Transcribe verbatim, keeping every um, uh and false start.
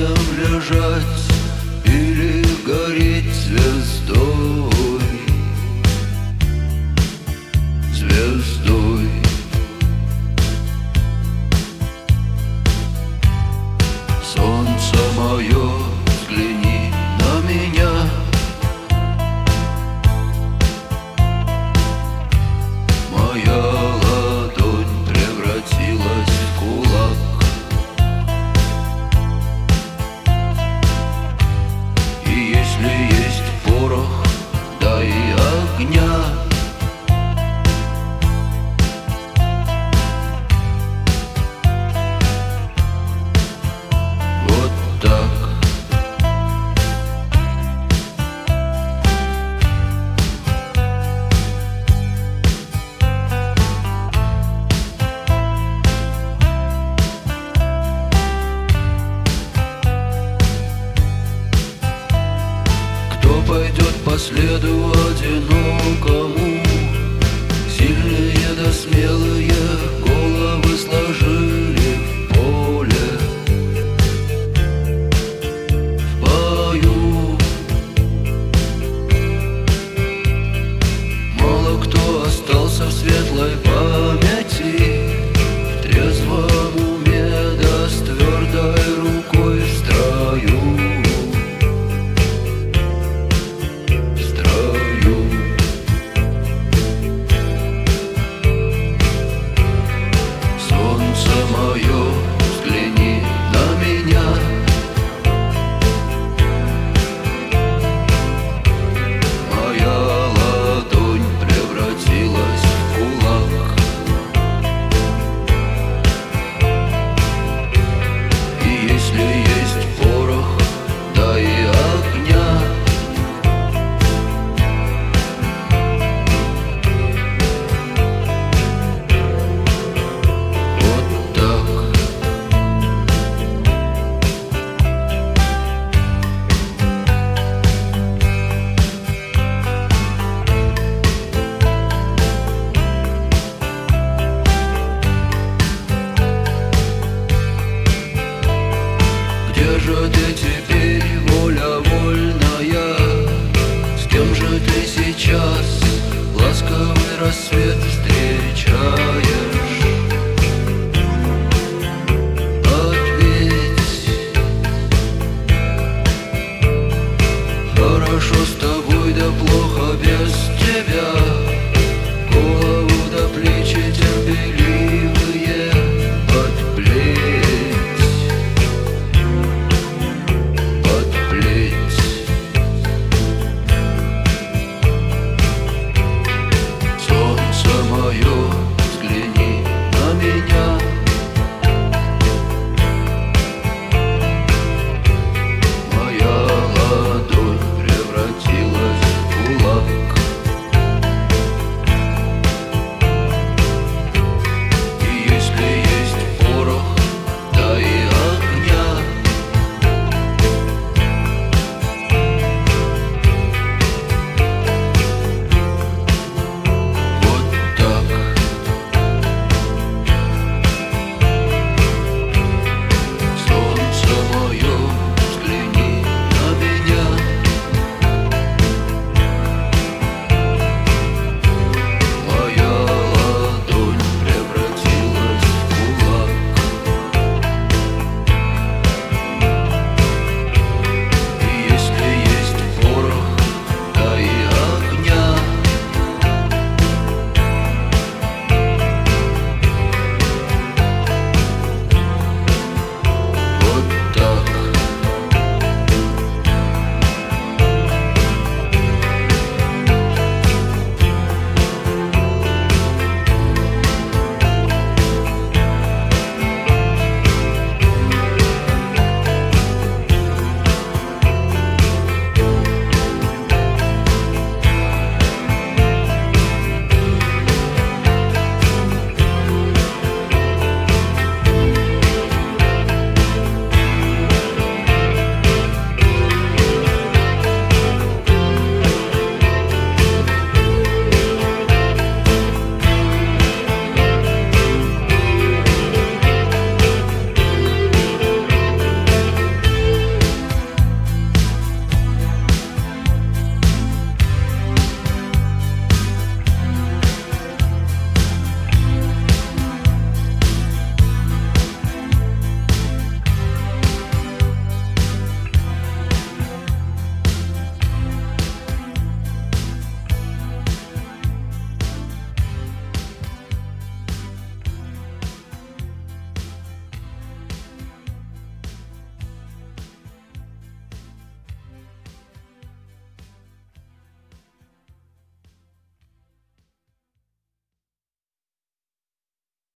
камнем лежать или гореть звездой, звездой. Солнце мое, взгляни на меня. Моя ладонь превратилась в кулак. И если есть порох, дай огня. Вот так. Кто пойдет по следу одинокому? Сильные да смелые головы сложили в поле, в бою. Мало кто остался в светлой памяти, в трезвом уме да с твердой рукой в строю. Мое, взгляни на меня. Моя ладонь превратилась в кулак. И если есть порох, дай огня. Где же дети?